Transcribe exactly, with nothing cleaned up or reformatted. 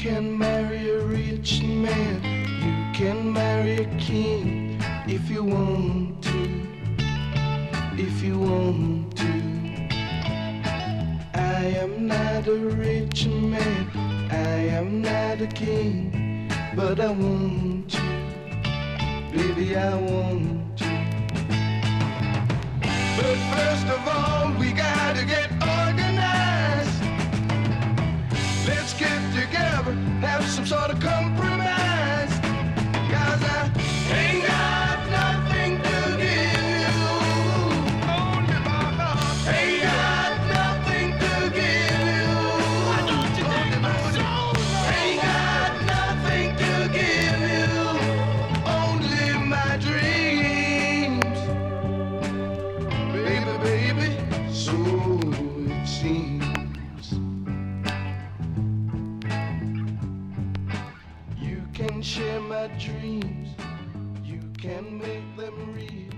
can marry a rich man, you can marry a king if you want to, if you want to. I am not a rich man, I am not a king, but I want to, baby, I want to. But first of all, we gotta get organized. Let's get together, have some sort of compromise. 'Cause I ain't got nothing to give you. Only my heart. Ain't got nothing to give you. I don't you take my soul. Ain't got nothing to give you. Only my dreams. Baby, baby, so it seems. You can share my dreams, you can make them real.